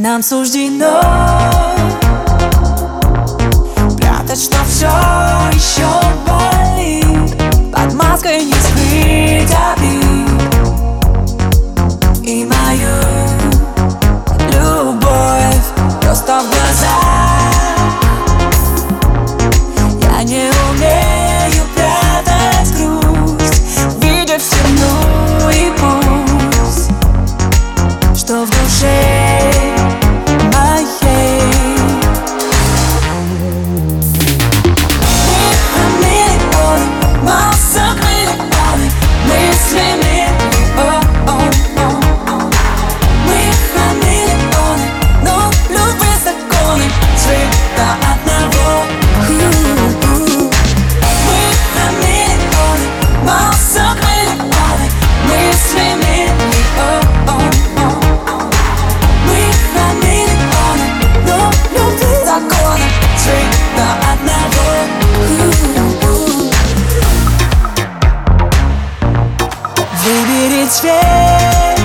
Нам суждено прятать, что все еще болит. Под маской не скрыть обид и мою любовь просто в глазах. Я не умею прятать грусть, видя всему и пусть, что в душе выбери цвет,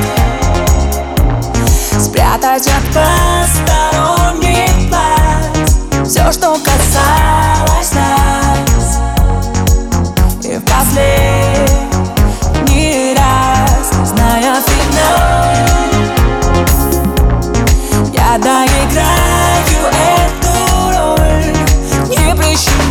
спрятать от посторонних глаз все, что касалось нас. И в последний раз, зная финал, я доиграю эту роль. Не прощу